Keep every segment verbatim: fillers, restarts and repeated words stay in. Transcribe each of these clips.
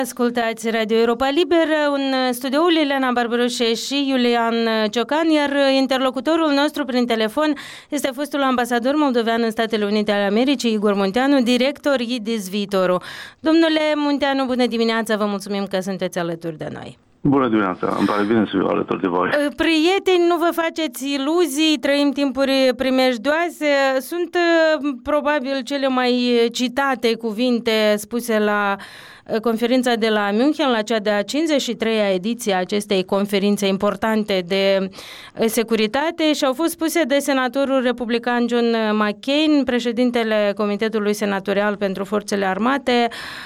Ascultați Radio Europa Liberă, în studioul Ileana Barbaroșe și Iulian Ciocan, iar interlocutorul nostru prin telefon este fostul ambasador moldovean în Statele Unite ale Americii, Igor Munteanu, director I D I S Viitorul. Domnule Munteanu, bună dimineața, vă mulțumim că sunteți alături de noi. Bună dimineața, îmi pare bine să fiu alături de voi. Prieteni, nu vă faceți iluzii, trăim timpuri primejdioase. Sunt probabil cele mai citate cuvinte spuse la conferința de la München, la cea de-a cincizeci și treia ediție a acestei conferințe importante de securitate, și au fost spuse de senatorul republican John McCain, președintele Comitetului Senatorial pentru Forțele Armate.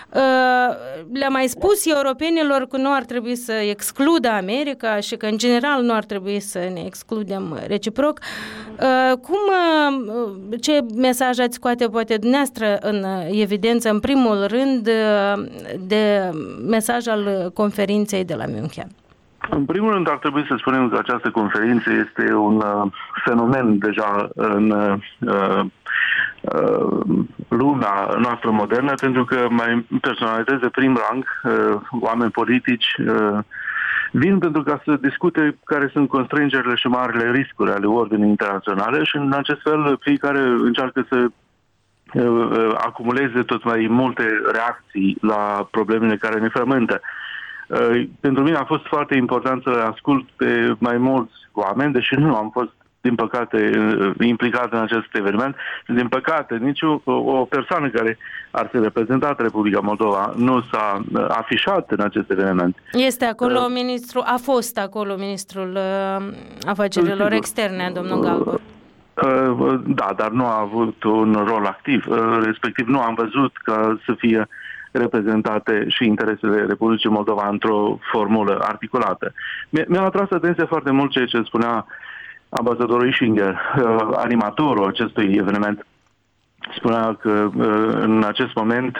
Le-a mai spus europenilor că nu ar trebui să excludă America și că în general nu ar trebui să ne excludem reciproc. Cum, ce mesaj ați scoate poate dumneavoastră în evidență, în primul rând, de mesaj al conferinței de la München? În primul rând ar trebui să spunem că această conferință este un uh, fenomen deja în uh, uh, lumea noastră modernă, pentru că mai personalități de prim rang, uh, oameni politici, uh, vin pentru ca să discute care sunt constrângerile și marile riscuri ale ordinii internaționale și în acest fel fiecare încearcă să uh, acumuleze tot mai multe reacții la problemele care ne frământă. Uh, pentru mine a fost foarte important să ascult pe mai mulți oameni, deși nu am fost, din păcate, uh, implicat în acest eveniment. Din păcate, nici o, o persoană care ar fi reprezentat Republica Moldova nu s-a uh, afișat în acest eveniment. Este acolo uh, ministru, a fost acolo ministrul uh, afacerilor sigur. externe, domnul Galbur. Uh, da, dar nu a avut un rol activ. Uh, respectiv, nu am văzut că să fie reprezentate și interesele Republicii Moldova într-o formulă articulată. Mi-a atras atenția foarte mult ceea ce spunea ambasadorul Ischinger, animatorul acestui eveniment. Spunea că în acest moment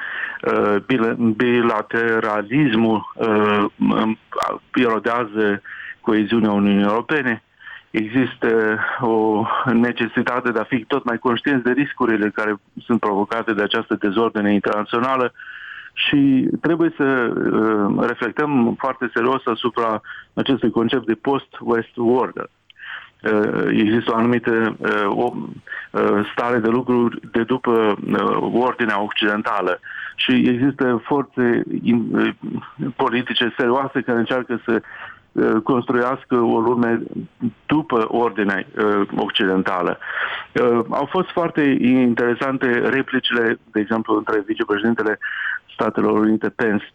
bilateralismul erodează coeziunea Uniunii Europene. Există o necesitate de a fi tot mai conștienți de riscurile care sunt provocate de această dezordine internațională și trebuie să uh, reflectăm foarte serios asupra acestui concept de post-West Order. Uh, există o anumită uh, o, uh, stare de lucruri de după uh, ordinea occidentală și există forțe in, uh, politice serioase care încearcă să construiască o lume după ordinea uh, occidentală. Uh, au fost foarte interesante replicile, de exemplu, între vicepreședintele Statelor Unite Pence,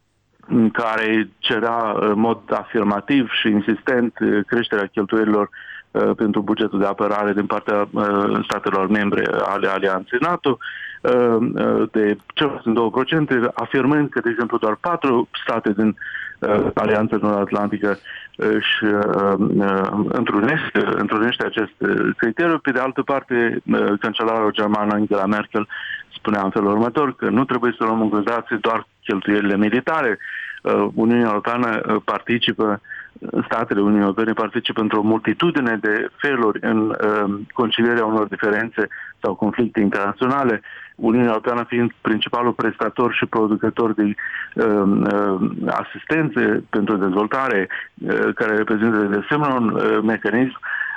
în care cerea în mod afirmativ și insistent creșterea cheltuielilor uh, pentru bugetul de apărare din partea uh, statelor membre ale Alianței NATO, uh, uh, de cel puțin două la sută, afirmând că, de exemplu, doar patru state din uh, Alianța Nord-Atlantică își uh, uh, întrunește, întrunește acest criteriu. Pe de altă parte, uh, cancelarul german Angela Merkel spunea în felul următor că nu trebuie să luăm în considerație doar cheltuielile militare. Uh, Uniunea Europeană uh, participă, statele Uniunii Europene participă într-o multitudine de feluri în uh, concilierea unor diferențe sau conflicte internaționale. Uniunea Europeană fiind principalul prestator și producător de uh, uh, asistențe pentru dezvoltare, uh, care reprezintă de asemenea un uh, mecanism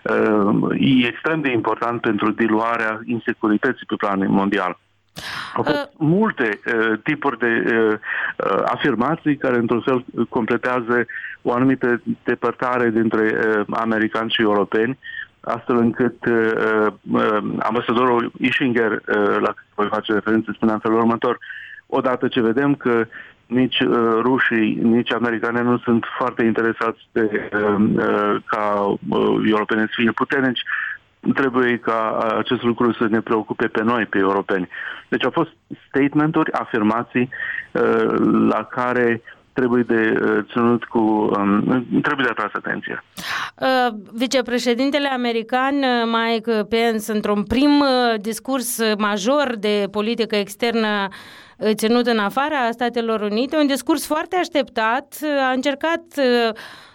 uh, e extrem de important pentru diluarea insecurității pe plan mondial. Au fost uh. multe uh, tipuri de uh, uh, afirmații care într-un fel completează o anumită depărtare dintre uh, americani și europeni, astfel încât uh, uh, ambasadorul Ischinger, uh, la care voi face referință, spunea în felul următor: odată ce vedem că nici uh, rușii, nici americani nu sunt foarte interesați de uh, uh, ca uh, europenii să fie puternici, trebuie ca acest lucru să ne preocupe pe noi, pe europeni. Deci au fost statement-uri, afirmații uh, la care trebuie de uh, ținut cu... Um, trebuie de atras atenție. Uh, vicepreședintele american Mike Pence, într-un prim uh, discurs major de politică externă uh, ținut în afara Statelor Unite, un discurs foarte așteptat, uh, a încercat uh,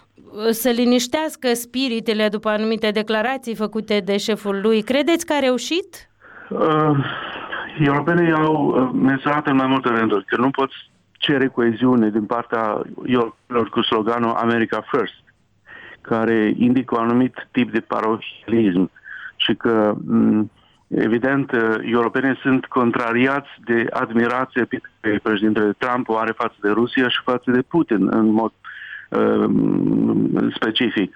să liniștească spiritele după anumite declarații făcute de șeful lui. Credeți că a reușit? Uh, europenii au menționat în mai multe rânduri că nu poți cere coeziune din partea europenilor cu sloganul America First, care indică un anumit tip de parohialism și că, evident, europenii sunt contrariați de admirație pe care președintele Trump o are față de Rusia și față de Putin în mod uh, specific.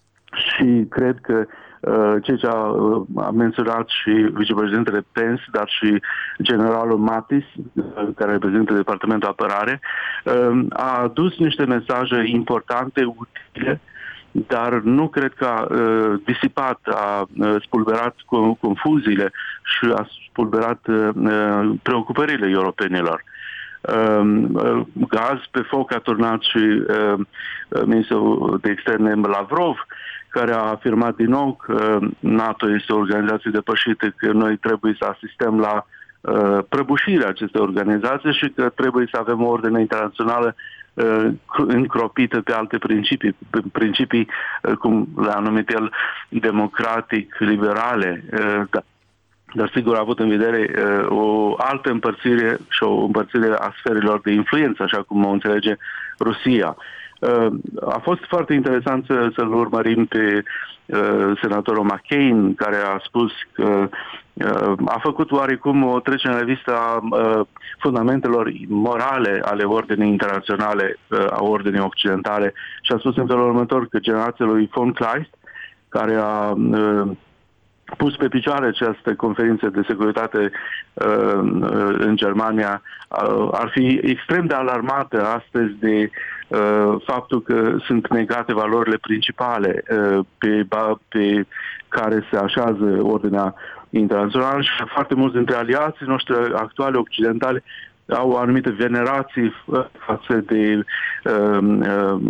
Și cred că uh, ceea ce a, a menționat și vicepreședintele Pence, dar și generalul Mattis, care reprezintă Departamentul Apărare, uh, a adus niște mesaje importante, utile, dar nu cred că a uh, disipat, a uh, spulberat confuziile și a spulberat uh, preocupările europenilor. Uh, uh, gaz pe foc a turnat și uh, ministrul de externe Lavrov, care a afirmat din nou că NATO este o organizație depășită, că noi trebuie să asistăm la uh, prăbușirea acestei organizații și că trebuie să avem o ordine internațională uh, încropită pe alte principii, principii, uh, cum le-a numit el, democratic, liberale, uh, da. Dar sigur a avut în vedere uh, o altă împărțire și o împărțire a sferelor de influență, așa cum o înțelege Rusia. Uh, a fost foarte interesant să, să-l urmărim pe uh, senatorul McCain, care a spus că uh, a făcut oarecum o trecere în revistă a uh, fundamentelor morale ale ordinii internaționale, uh, a ordinii occidentale, și a spus în felul următor că generația lui von Kleist, care a uh, pus pe picioare această conferință de securitate uh, în Germania, uh, ar fi extrem de alarmată astăzi de uh, faptul că sunt negate valorile principale uh, pe, pe care se așează ordinea internațională și foarte mulți dintre aliații noștri actuale occidentale au o anumită venerație față de uh, uh,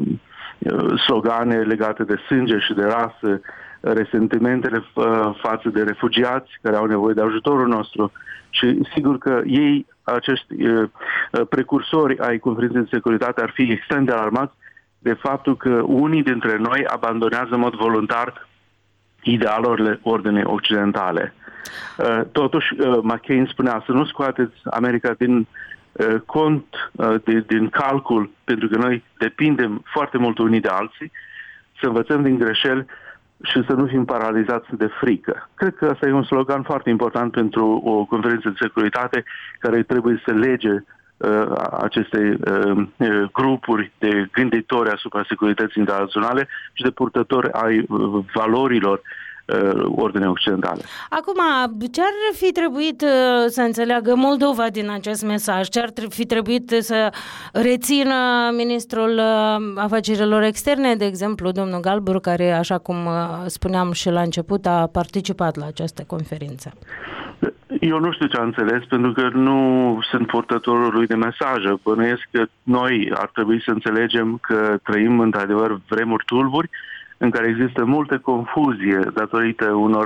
slogane legate de sânge și de rasă, resentimentele față de refugiați care au nevoie de ajutorul nostru și sigur că ei, acești uh, precursori ai conferinței de securitate, ar fi extrem de alarmați de faptul că unii dintre noi abandonează în mod voluntar idealurile ordinii occidentale. Uh, totuși, uh, McCain spunea să nu scoateți America din uh, cont, uh, de, din calcul, pentru că noi depindem foarte mult unii de alții, să învățăm din greșeli și să nu fim paralizați de frică. Cred că asta e un slogan foarte important pentru o conferință de securitate care trebuie să lege uh, aceste uh, grupuri de gânditori asupra securității internaționale și de purtători ai uh, valorilor ordine occidentale. Acum, ce ar fi trebuit să înțeleagă Moldova din acest mesaj? Ce ar fi trebuit să rețină ministrul afacerilor externe, de exemplu, domnul Galbur, care, așa cum spuneam și la început, a participat la această conferință? Eu nu știu ce a înțeles, pentru că nu sunt purtătorul lui de mesaje. Bănuiesc că noi ar trebui să înțelegem că trăim într-adevăr vremuri tulburi, în care există multă confuzie datorită unor,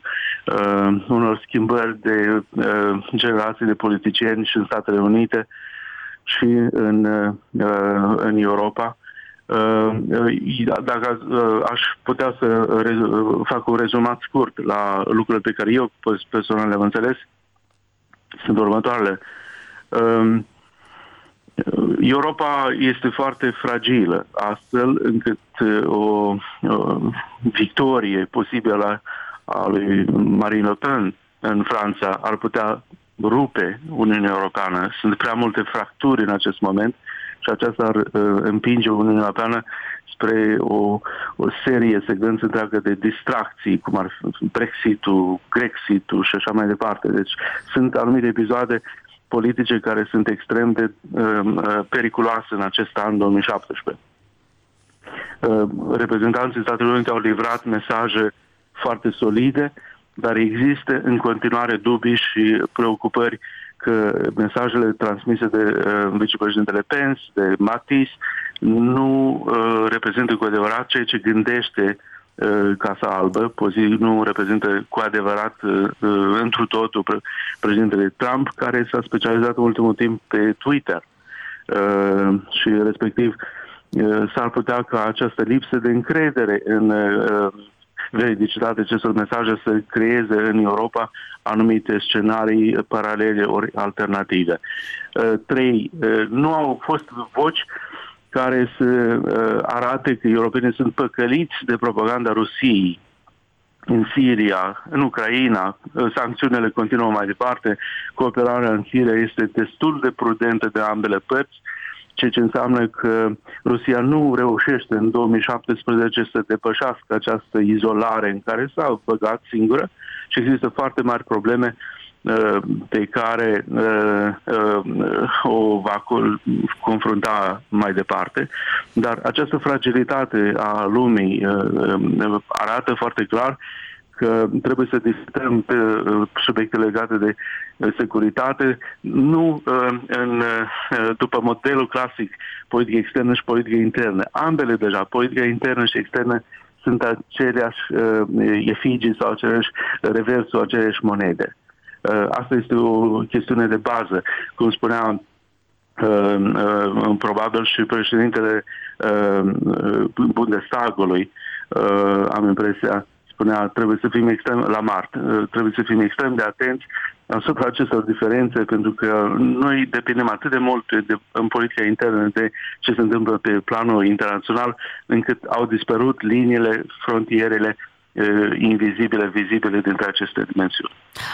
uh, unor schimbări de uh, generații de politicieni și în Statele Unite și în, uh, în Europa. Uh, dacă uh, aș putea să re- fac un rezumat scurt la lucrurile pe care eu personal le-am înțeles, sunt următoarele. Uh, Europa este foarte fragilă, astfel încât o, o victorie posibilă a lui Marine Le Pen în Franța ar putea rupe Uniunea Europeană. Sunt prea multe fracturi în acest moment și aceasta ar uh, împinge Uniunea Europeană spre o, o serie, secvență întreagă de distracții, cum ar fi Brexit-ul, Grexit-ul și așa mai departe. Deci sunt anumite episoade politice care sunt extrem de uh, periculoase în acest an două mii șaptesprezece. Uh, reprezentanții Statelor Unite au livrat mesaje foarte solide, dar există în continuare dubii și preocupări că mesajele transmise de uh, vicepreședintele Pence, de Mattis, nu uh, reprezintă cu adevărat ceea ce gândește Casa Albă, pozitiv nu reprezintă cu adevărat uh, întru totul pre- președintele Trump, care s-a specializat în ultimul timp pe Twitter. Uh, și respectiv uh, s-ar putea ca această lipsă de încredere în, uh, veridicitatea acestor mesaje să creeze în Europa anumite scenarii paralele ori alternative. Trei, nu au fost voci care să arate că europenii sunt păcăliți de propaganda Rusiei în Siria, în Ucraina, sancțiunile continuă mai departe, cooperarea în Siria este destul de prudentă de ambele părți, ceea ce înseamnă că Rusia nu reușește în două mii șaptesprezece să depășească această izolare în care s-a băgat singură și există foarte mari probleme pe care o va confrunta mai departe. Dar această fragilitate a lumii arată foarte clar că trebuie să discutăm pe subiecte legate de securitate, nu în, după modelul clasic politică externă și politică internă. Ambele deja, politica internă și externă, sunt aceleași efigii sau aceleași reversul aceleași monede. Asta este o chestiune de bază. Cum spunea uh, uh, probabil și președintele uh, Bundestagului, uh, am impresia, spunea, trebuie să fim extrem, la Mart, uh, trebuie să fim extrem de atenți asupra acestor diferențe, pentru că noi depindem atât de mult de, în politica internă de ce se întâmplă pe planul internațional, încât au dispărut liniile, frontierele uh, invizibile, vizibile dintre aceste dimensiuni.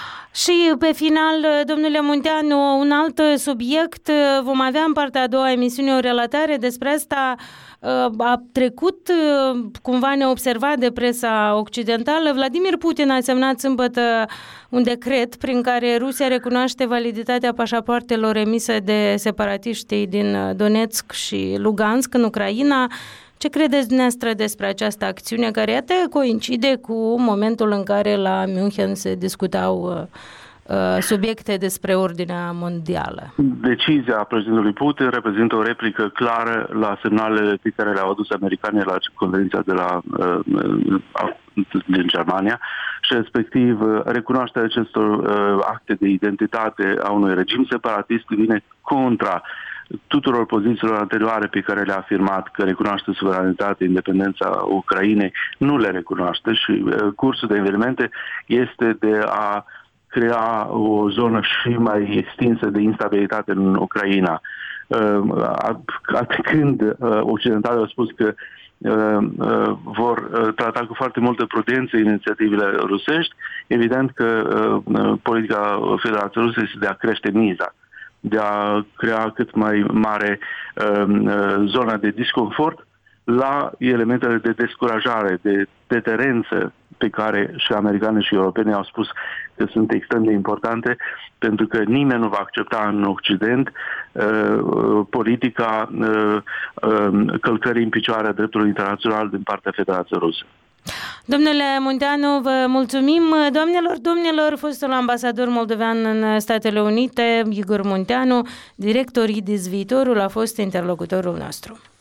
Și pe final, domnule Munteanu, un alt subiect, vom avea în partea a doua emisiune o relatare despre asta. A trecut cumva neobservat de presa occidentală. Vladimir Putin a semnat sâmbătă un decret prin care Rusia recunoaște validitatea pașapoartelor emise de separatiștii din Donetsk și Lugansk în Ucraina. Ce credeți dumneavoastră despre această acțiune care, iată, coincide cu momentul în care la München se discutau uh, subiecte despre ordinea mondială? Decizia președintelui Putin reprezintă o replică clară la semnalele pe care le-au adus americanii la conferința de la, uh, din Germania și respectiv recunoașterea acestor uh, acte de identitate a unui regim separatist vine contra tuturor pozițiilor anterioare pe care le-a afirmat că recunoaște suveranitatea, independența Ucrainei, nu le recunoaște și uh, cursul de evenimente este de a crea o zonă și mai extinsă de instabilitate în Ucraina. Uh, când uh, occidentalii au spus că uh, uh, vor uh, trata cu foarte multă prudență inițiativele rusești, evident că uh, politica Federației Ruse este de a crește miza, de a crea cât mai mare uh, zonă de disconfort la elementele de descurajare, de deterență pe care și americanii și europenii au spus că sunt extrem de importante, pentru că nimeni nu va accepta în Occident uh, politica uh, uh, călcării în picioare a dreptului internațional din partea Federației Ruse. Domnule Munteanu, vă mulțumim. Doamnelor, domnilor, fostul ambasador moldovean în Statele Unite, Igor Munteanu, director I D I S Viitorul, a fost interlocutorul nostru.